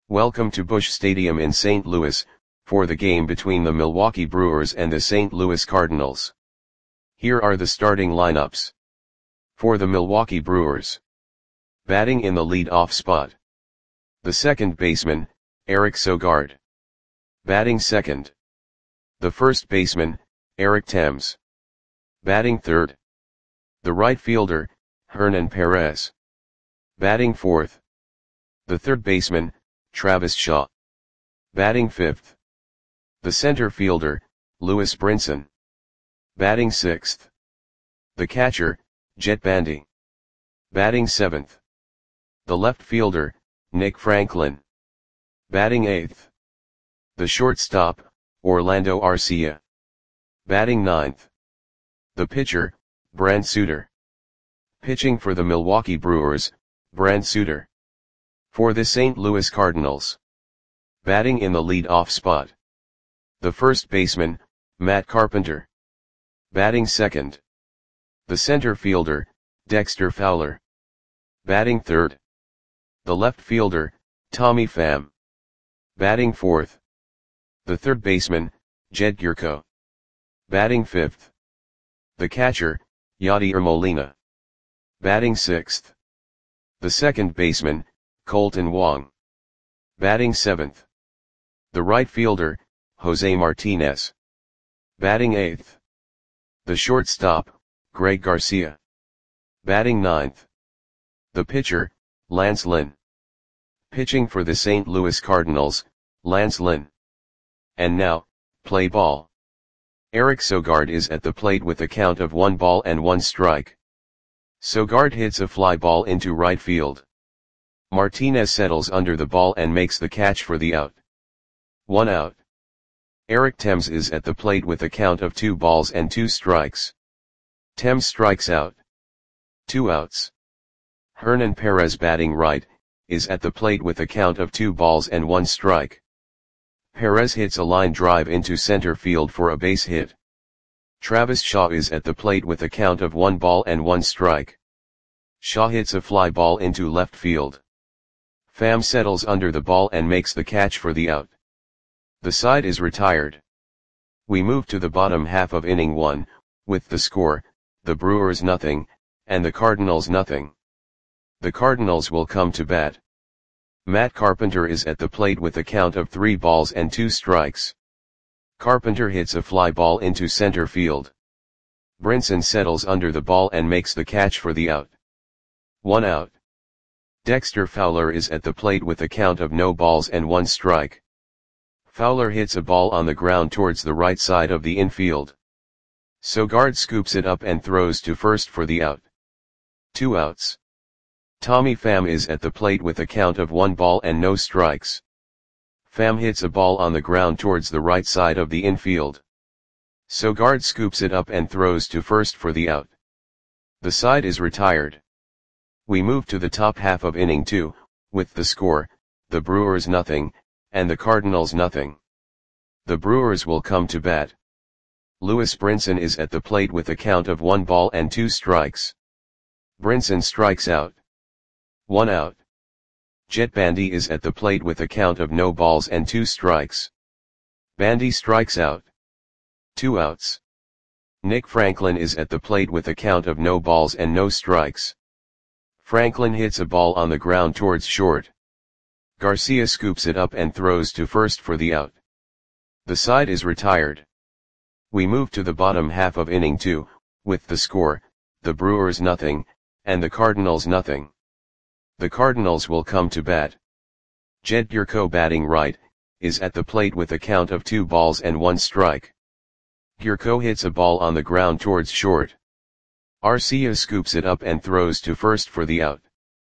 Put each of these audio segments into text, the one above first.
Welcome to Busch Stadium in St. Louis, for the game between the Milwaukee Brewers and the St. Louis Cardinals. Here are the starting lineups. For the Milwaukee Brewers. Batting in the lead-off spot. The second baseman, Eric Sogard. Batting second. The first baseman, Eric Thames. Batting third. The right fielder, Hernan Perez. Batting fourth. The third baseman, Travis Shaw. Batting fifth. The center fielder, Lewis Brinson. Batting sixth. The catcher, Jett Bandy. Batting seventh. The left fielder, Nick Franklin. Batting eighth. The shortstop, Orlando Arcia. Batting ninth. The pitcher, Brent Suter. Pitching for the Milwaukee Brewers, Brent Suter. For the St. Louis Cardinals. Batting in the lead-off spot. The first baseman, Matt Carpenter. Batting second. The center fielder, Dexter Fowler. Batting third. The left fielder, Tommy Pham. Batting fourth. The third baseman, Jed Gyorko. Batting fifth. The catcher, Yadier Molina. Batting sixth. The second baseman, Kolten Wong. Batting seventh. The right fielder, Jose Martinez. Batting eighth. The shortstop, Greg Garcia. Batting ninth. The pitcher, Lance Lynn. Pitching for the St. Louis Cardinals, Lance Lynn. And now, play ball. Eric Sogard is at the plate with a count of 1 ball and 1 strike. Sogard hits a fly ball into right field. Martinez settles under the ball and makes the catch for the out. 1 out. Eric Thames is at the plate with a count of 2 balls and 2 strikes. Thames strikes out. 2 outs. Hernan Perez, batting right, is at the plate with a count of 2 balls and 1 strike. Perez hits a line drive into center field for a base hit. Travis Shaw is at the plate with a count of 1 ball and 1 strike. Shaw hits a fly ball into left field. Pham settles under the ball and makes the catch for the out. The side is retired. We move to the bottom half of inning 1, with the score, the Brewers 0, and the Cardinals 0. The Cardinals will come to bat. Matt Carpenter is at the plate with a count of 3 balls and 2 strikes. Carpenter hits a fly ball into center field. Brinson settles under the ball and makes the catch for the out. 1 out. Dexter Fowler is at the plate with a count of no balls and 1 strike. Fowler hits a ball on the ground towards the right side of the infield. Sogard scoops it up and throws to first for the out. 2 outs. Tommy Pham is at the plate with a count of 1 ball and no strikes. Pham hits a ball on the ground towards the right side of the infield. Sogard scoops it up and throws to first for the out. The side is retired. We move to the top half of inning 2, with the score, the Brewers 0, and the Cardinals 0. The Brewers will come to bat. Lewis Brinson is at the plate with a count of 1 ball and 2 strikes. Brinson strikes out. 1 out. Jett Bandy is at the plate with a count of no balls and 2 strikes. Bandy strikes out. 2 outs. Nick Franklin is at the plate with a count of no balls and no strikes. Franklin hits a ball on the ground towards short. Garcia scoops it up and throws to first for the out. The side is retired. We move to the bottom half of inning 2, with the score, the Brewers 0, and the Cardinals 0. The Cardinals will come to bat. Jed Gyorko, batting right, is at the plate with a count of 2 balls and 1 strike. Gyorko hits a ball on the ground towards short. Arcia scoops it up and throws to first for the out.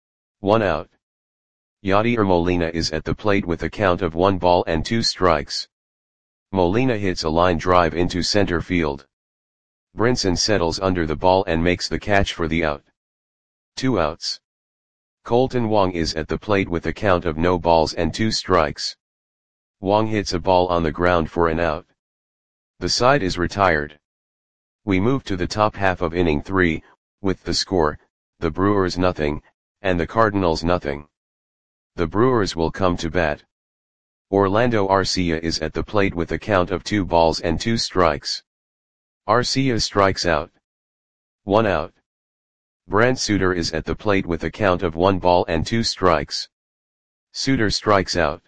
1 out. Yadier Molina is at the plate with a count of 1 ball and 2 strikes. Molina hits a line drive into center field. Brinson settles under the ball and makes the catch for the out. 2 outs. Kolten Wong is at the plate with a count of no balls and 2 strikes. Wong hits a ball on the ground for an out. The side is retired. We move to the top half of inning 3, with the score, the Brewers 0, and the Cardinals 0. the Brewers will come to bat. Orlando Arcia is at the plate with a count of 2 balls and 2 strikes. Arcia strikes out. 1 out. Brent Suter is at the plate with a count of 1 ball and 2 strikes. Suter strikes out.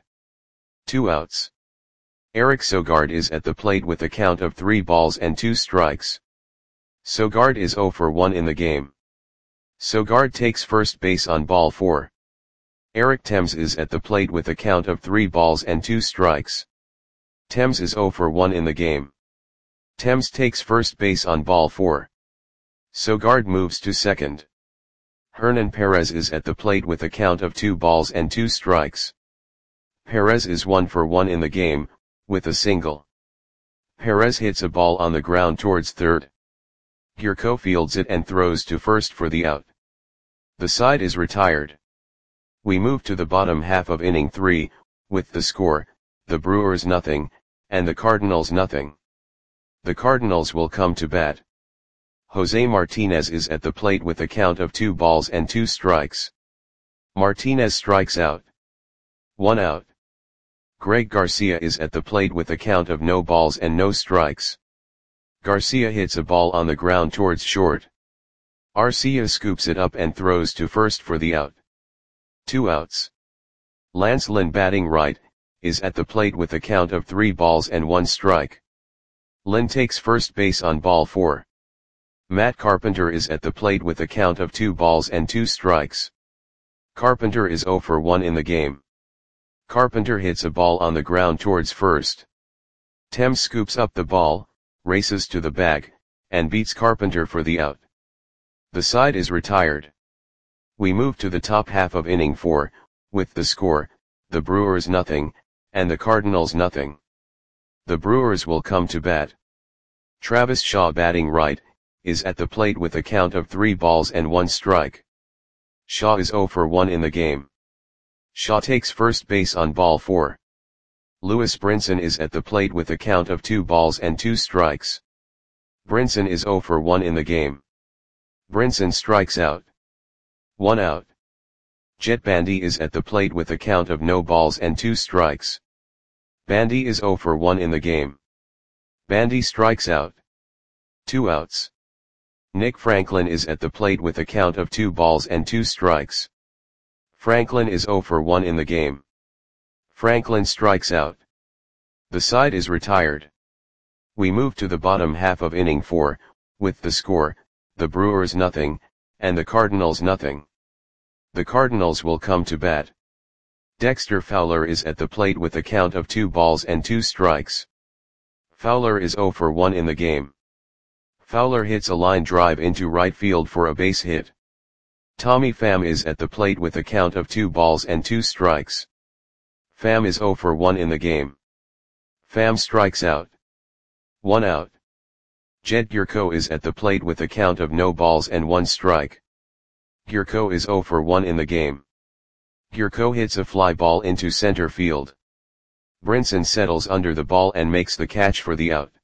2 outs. Eric Sogard is at the plate with a count of 3 balls and 2 strikes. Sogard is 0 for 1 in the game. Sogard takes first base on ball 4. Eric Thames is at the plate with a count of 3 balls and 2 strikes. Thames is 0 for 1 in the game. Thames takes first base on ball 4. Sogard moves to second. Hernan Perez is at the plate with a count of 2 balls and 2 strikes. Perez is 1 for 1 in the game, with a single. Perez hits a ball on the ground towards third. Gurko fields it and throws to first for the out. The side is retired. We move to the bottom half of inning 3, with the score, the Brewers nothing, and the Cardinals nothing. The Cardinals will come to bat. Jose Martinez is at the plate with a count of 2 balls and 2 strikes. Martinez strikes out. 1 out. Greg Garcia is at the plate with a count of no balls and no strikes. Garcia hits a ball on the ground towards short. Arcia scoops it up and throws to first for the out. 2 outs. Lance Lynn, batting right, is at the plate with a count of 3 balls and 1 strike. Lynn takes first base on ball 4. Matt Carpenter is at the plate with a count of 2 balls and 2 strikes. Carpenter is 0 for 1 in the game. Carpenter hits a ball on the ground towards first. Thames scoops up the ball, races to the bag, and beats Carpenter for the out. The side is retired. We move to the top half of inning 4, with the score, the Brewers nothing, and the Cardinals nothing. The Brewers will come to bat. Travis Shaw, batting right, is at the plate with a count of 3 balls and 1 strike. Shaw is 0 for 1 in the game. Shaw takes first base on ball 4. Lewis Brinson is at the plate with a count of 2 balls and 2 strikes. Brinson is 0 for 1 in the game. Brinson strikes out. 1 out. Jet Bandy is at the plate with a count of no balls and 2 strikes. Bandy is 0 for 1 in the game. Bandy strikes out. 2 outs. Nick Franklin is at the plate with a count of 2 balls and 2 strikes. Franklin is 0 for 1 in the game. Franklin strikes out. The side is retired. We move to the bottom half of inning 4, with the score, the Brewers nothing, and the Cardinals nothing. The Cardinals will come to bat. Dexter Fowler is at the plate with a count of 2 balls and 2 strikes. Fowler is 0 for 1 in the game. Fowler hits a line drive into right field for a base hit. Tommy Pham is at the plate with a count of 2 balls and 2 strikes. Pham is 0 for 1 in the game. Pham strikes out. 1 out. Jed Gurko is at the plate with a count of no balls and 1 strike. Gurko is 0 for 1 in the game. Gurko hits a fly ball into center field. Brinson settles under the ball and makes the catch for the out.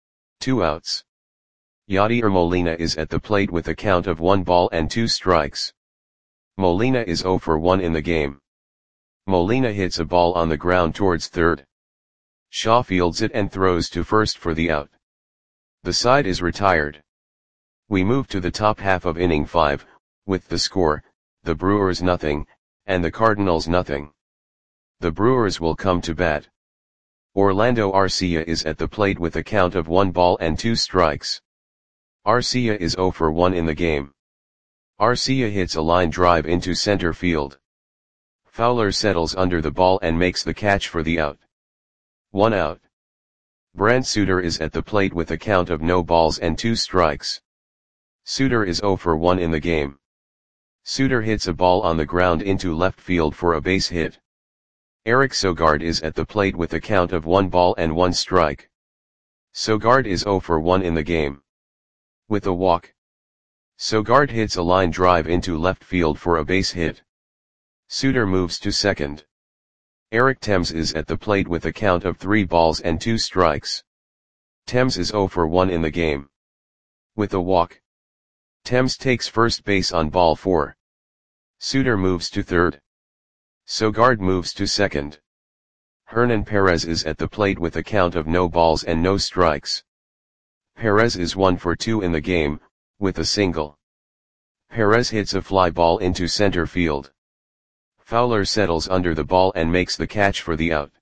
2 outs. Yadier Molina is at the plate with a count of 1 ball and 2 strikes. Molina is 0 for 1 in the game. Molina hits a ball on the ground towards third. Shaw fields it and throws to first for the out. The side is retired. We move to the top half of inning 5, with the score, the Brewers nothing, and the Cardinals nothing. The Brewers will come to bat. Orlando Arcia is at the plate with a count of 1 ball and 2 strikes. Arcia is 0 for 1 in the game. Arcia hits a line drive into center field. Fowler settles under the ball and makes the catch for the out. 1 out. Brent Suter is at the plate with a count of no balls and 2 strikes. Suter is 0 for 1 in the game. Suter hits a ball on the ground into left field for a base hit. Eric Sogard is at the plate with a count of 1 ball and 1 strike. Sogard is 0 for 1 in the game. With a walk. Sogard hits a line drive into left field for a base hit. Suter moves to second. Eric Thames is at the plate with a count of 3 balls and 2 strikes. Thames is 0 for 1 in the game. With a walk. Thames takes first base on ball 4. Suter moves to third. Sogard moves to second. Hernan Perez is at the plate with a count of no balls and no strikes. Perez is 1 for 2 in the game, with a single. Perez hits a fly ball into center field. Fowler settles under the ball and makes the catch for the out.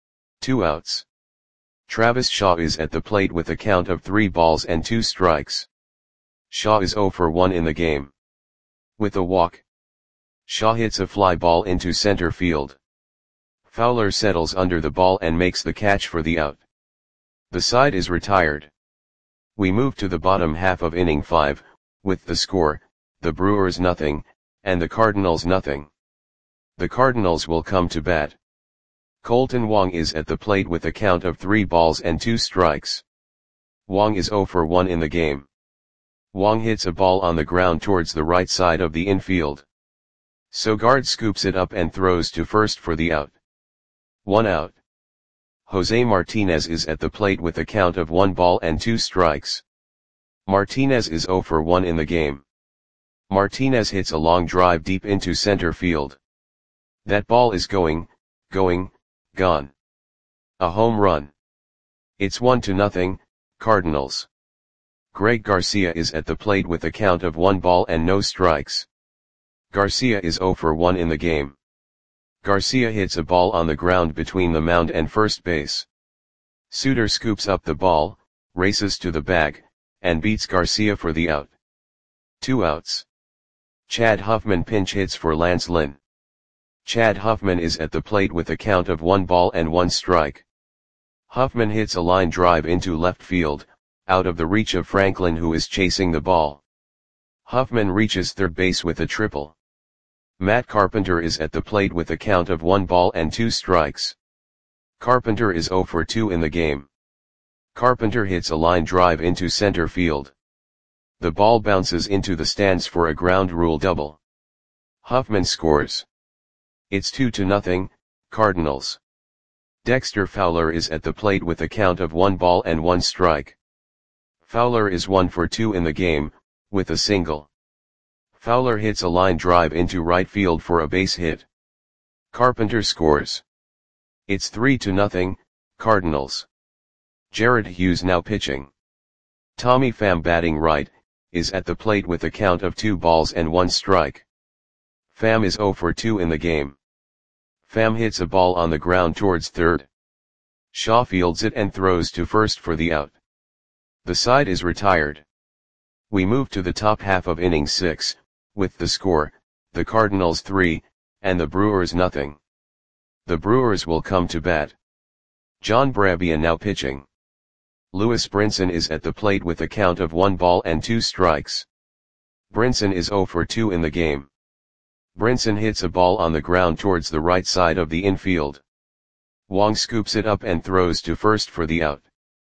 2 outs. Travis Shaw is at the plate with a count of 3 balls and 2 strikes. Shaw is 0 for 1 in the game. With a walk, Shaw hits a fly ball into center field. Fowler settles under the ball and makes the catch for the out. The side is retired. We move to the bottom half of inning 5, with the score, the Brewers nothing, and the Cardinals nothing. The Cardinals will come to bat. Colton Wong is at the plate with a count of 3 balls and 2 strikes. Wong is 0 for 1 in the game. Wong hits a ball on the ground towards the right side of the infield. Sogard scoops it up and throws to first for the out. 1 out. Jose Martinez is at the plate with a count of 1 ball and 2 strikes. Martinez is 0 for 1 in the game. Martinez hits a long drive deep into center field. That ball is going, gone. A home run. It's 1-0, Cardinals. Greg Garcia is at the plate with a count of 1 ball and no strikes. Garcia is 0 for 1 in the game. Garcia hits a ball on the ground between the mound and first base. Suter scoops up the ball, races to the bag, and beats Garcia for the out. 2 outs. Chad Huffman pinch hits for Lance Lynn. Chad Huffman is at the plate with a count of 1 ball and 1 strike. Huffman hits a line drive into left field, out of the reach of Franklin, who is chasing the ball. Huffman reaches third base with a triple. Matt Carpenter is at the plate with a count of 1 ball and 2 strikes. Carpenter is 0 for 2 in the game. Carpenter hits a line drive into center field. The ball bounces into the stands for a ground rule double. Huffman scores. It's 2-0, Cardinals. Dexter Fowler is at the plate with a count of 1 ball and 1 strike. Fowler is 1 for 2 in the game, with a single. Fowler hits a line drive into right field for a base hit. Carpenter scores. It's 3-0, Cardinals. Jared Hughes now pitching. Tommy Pham batting right, is at the plate with a count of 2 balls and 1 strike. Pham is 0 for 2 in the game. Pham hits a ball on the ground towards third. Shaw fields it and throws to first for the out. The side is retired. We move to the top half of inning 6, with the score, the Cardinals 3, and the Brewers nothing. The Brewers will come to bat. John Brebbia now pitching. Lewis Brinson is at the plate with a count of 1 ball and 2 strikes. Brinson is 0 for 2 in the game. Brinson hits a ball on the ground towards the right side of the infield. Wong scoops it up and throws to first for the out.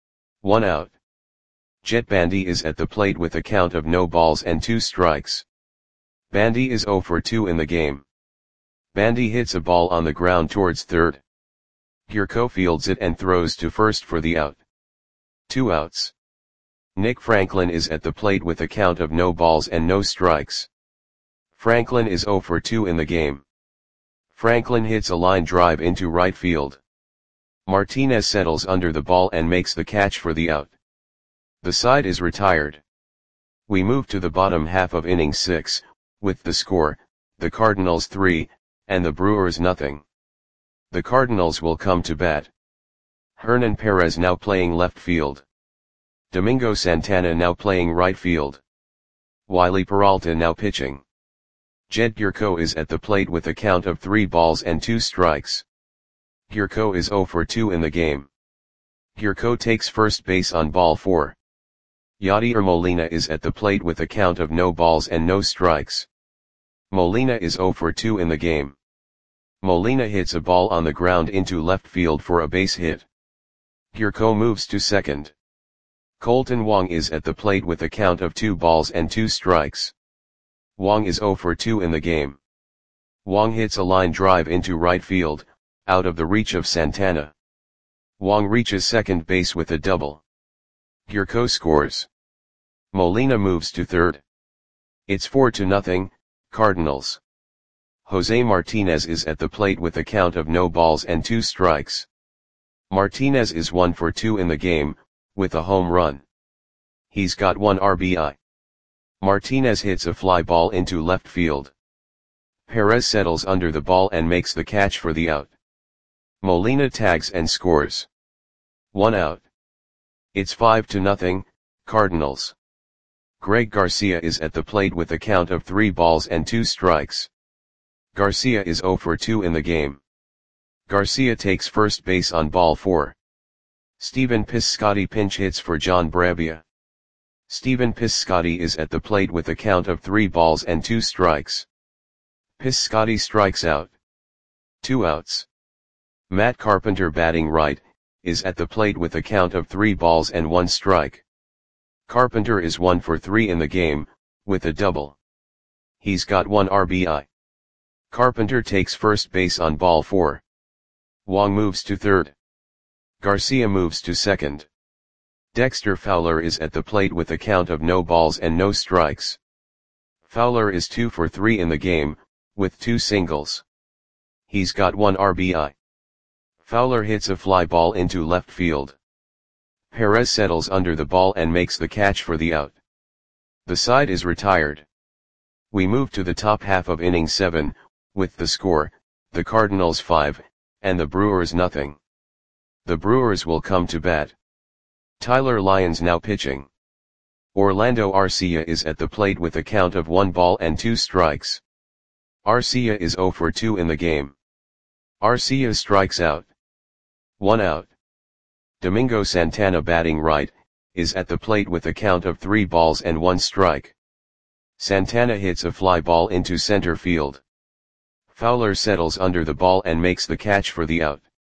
1 out. Jet Bandy is at the plate with a count of no balls and 2 strikes. Bandy is 0 for 2 in the game. Bandy hits a ball on the ground towards third. Gurko fields it and throws to first for the out. 2 outs. Nick Franklin is at the plate with a count of no balls and no strikes. Franklin is 0 for 2 in the game. Franklin hits a line drive into right field. Martinez settles under the ball and makes the catch for the out. The side is retired. We move to the bottom half of inning 6, with the score, the Cardinals 3, and the Brewers nothing. The Cardinals will come to bat. Hernan Perez now playing left field. Domingo Santana now playing right field. Wiley Peralta now pitching. Jed Gurko is at the plate with a count of 3 balls and 2 strikes. Gurko is 0 for 2 in the game. Gurko takes first base on ball 4. Yadier Molina is at the plate with a count of no balls and no strikes. Molina is 0 for 2 in the game. Molina hits a ball on the ground into left field for a base hit. Gurko moves to second. Colton Wong is at the plate with a count of 2 balls and 2 strikes. Wong is 0 for 2 in the game. Wong hits a line drive into right field, out of the reach of Santana. Wong reaches second base with a double. Gurko scores. Molina moves to third. It's 4-0, Cardinals. Jose Martinez is at the plate with a count of no balls and 2 strikes. Martinez is 1 for 2 in the game, with a home run. He's got 1 RBI. Martinez hits a fly ball into left field. Perez settles under the ball and makes the catch for the out. Molina tags and scores. 1 out. It's 5-0, Cardinals. Greg Garcia is at the plate with a count of 3 balls and 2 strikes. Garcia is 0 for 2 in the game. Garcia takes first base on ball 4. Steven Piscotty pinch hits for John Brebbia. Steven Piscotty is at the plate with a count of 3 balls and 2 strikes. Piscotty strikes out. 2 outs. Matt Carpenter batting right, is at the plate with a count of 3 balls and 1 strike. Carpenter is 1 for 3 in the game, with a double. He's got 1 RBI. Carpenter takes first base on ball 4. Wong moves to third. Garcia moves to second. Dexter Fowler is at the plate with a count of no balls and no strikes. Fowler is 2 for 3 in the game, with 2 singles. He's got 1 RBI. Fowler hits a fly ball into left field. Perez settles under the ball and makes the catch for the out. The side is retired. We move to the top half of inning 7, with the score, the Cardinals 5, and the Brewers 0. The Brewers will come to bat. Tyler Lyons now pitching. Orlando Arcia is at the plate with a count of 1 ball and 2 strikes. Arcia is 0 for 2 in the game. Arcia strikes out. 1 out. Domingo Santana batting right, is at the plate with a count of 3 balls and 1 strike. Santana hits a fly ball into center field. Fowler settles under the ball and makes the catch for the out.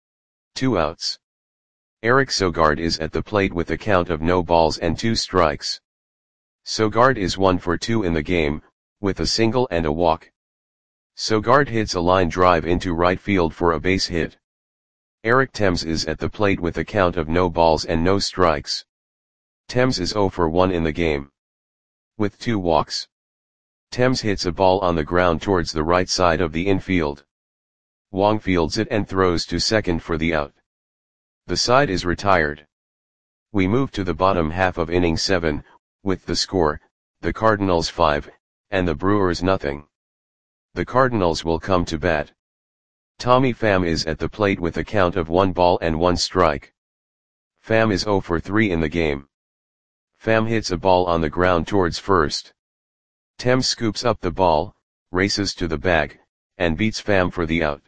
2 outs. Eric Sogard is at the plate with a count of no balls and 2 strikes. Sogard is 1 for 2 in the game, with a single and a walk. Sogard hits a line drive into right field for a base hit. Eric Thames is at the plate with a count of no balls and no strikes. Thames is 0 for 1 in the game. With 2 walks. Thames hits a ball on the ground towards the right side of the infield. Wong fields it and throws to second for the out. The side is retired. We move to the bottom half of inning 7, with the score, the Cardinals 5, and the Brewers 0. The Cardinals will come to bat. Tommy Pham is at the plate with a count of 1 ball and 1 strike. Pham is 0 for 3 in the game. Pham hits a ball on the ground towards first. Thames scoops up the ball, races to the bag, and beats Pham for the out.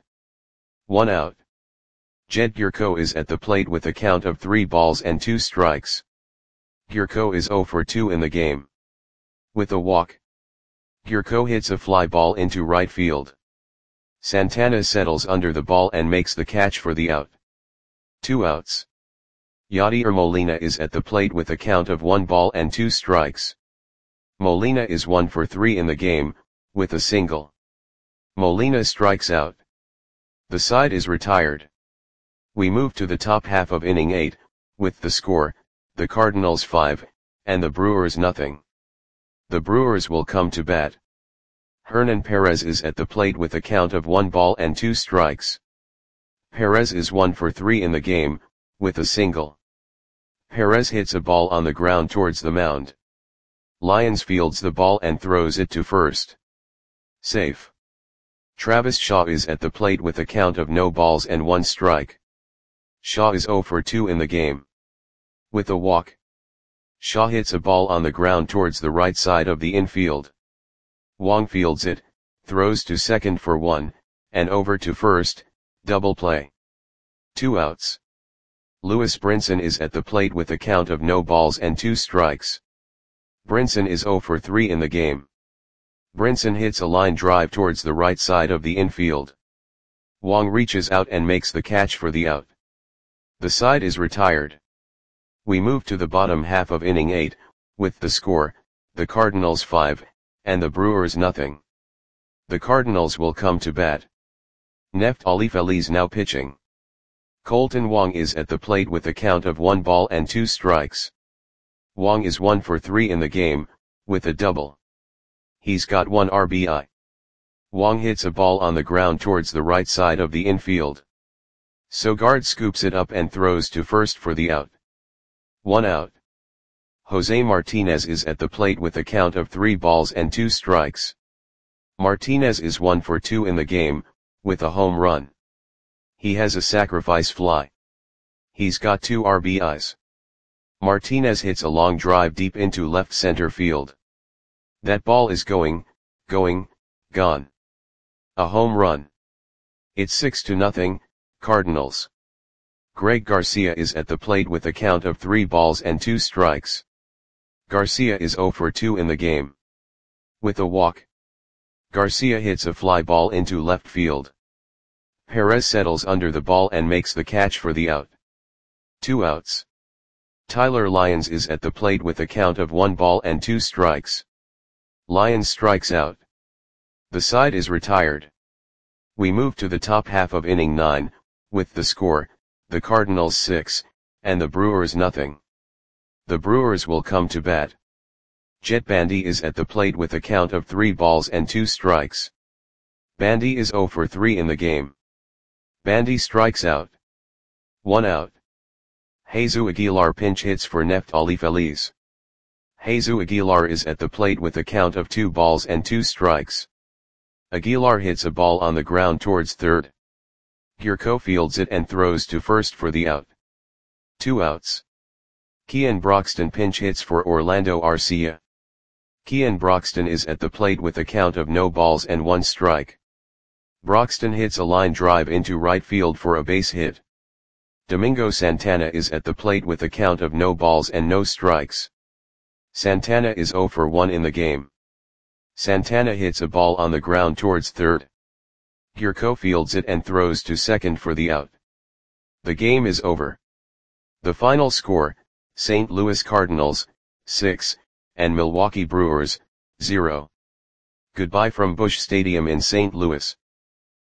1 out. Jed Gyorko is at the plate with a count of 3 balls and 2 strikes. Gyorko is 0 for 2 in the game. With a walk. Gyorko hits a fly ball into right field. Santana settles under the ball and makes the catch for the out. 2 outs. Yadier Molina is at the plate with a count of 1 ball and 2 strikes. Molina is 1 for 3 in the game, with a single. Molina strikes out. The side is retired. We move to the top half of inning 8, with the score, the Cardinals 5, and the Brewers 0. The Brewers will come to bat. Hernan Perez is at the plate with a count of 1 ball and 2 strikes. Perez is 1 for 3 in the game, with a single. Perez hits a ball on the ground towards the mound. Lyons fields the ball and throws it to first. Safe. Travis Shaw is at the plate with a count of no balls and 1 strike. Shaw is 0 for 2 in the game. With a walk. Shaw hits a ball on the ground towards the right side of the infield. Wong fields it, throws to second for 1, and over to first, double play. 2 outs. Lewis Brinson is at the plate with a count of no balls and 2 strikes. Brinson is 0 for 3 in the game. Brinson hits a line drive towards the right side of the infield. Wong reaches out and makes the catch for the out. The side is retired. We move to the bottom half of inning 8, with the score, the Cardinals 5, and the Brewers 0. The Cardinals will come to bat. Neftali Feliz now pitching. Colton Wong is at the plate with a count of 1 ball and 2 strikes. Wong is 1 for 3 in the game, with a double. He's got 1 RBI. Wong hits a ball on the ground towards the right side of the infield. Sogard scoops it up and throws to first for the out. 1 out. Jose Martinez is at the plate with a count of 3 balls and 2 strikes. Martinez is 1 for 2 in the game, with a home run. He has a sacrifice fly. He's got 2 RBIs. Martinez hits a long drive deep into left center field. That ball is going, gone. A home run. It's 6-0, Cardinals. Greg Garcia is at the plate with a count of 3 balls and 2 strikes. Garcia is 0 for 2 in the game. With a walk. Garcia hits a fly ball into left field. Perez settles under the ball and makes the catch for the out. 2 outs. Tyler Lyons is at the plate with a count of 1 ball and 2 strikes. Lyons strikes out. The side is retired. We move to the top half of inning 9, with the score, the Cardinals 6, and the Brewers nothing. The Brewers will come to bat. Jet Bandy is at the plate with a count of 3 balls and 2 strikes. Bandy is 0 for 3 in the game. Bandy strikes out. 1 out. Jesus Aguilar pinch hits for Neftali Feliz. Jesus Aguilar is at the plate with a count of 2 balls and 2 strikes. Aguilar hits a ball on the ground towards third. Gurko fields it and throws to first for the out. 2 outs. Kian Broxton pinch hits for Orlando Arcia. Kian Broxton is at the plate with a count of no balls and 1 strike. Broxton hits a line drive into right field for a base hit. Domingo Santana is at the plate with a count of no balls and no strikes. Santana is 0 for 1 in the game. Santana hits a ball on the ground towards third. Gurko fields it and throws to second for the out. The game is over. The final score, St. Louis Cardinals, 6, and Milwaukee Brewers, 0. Goodbye from Busch Stadium in St. Louis.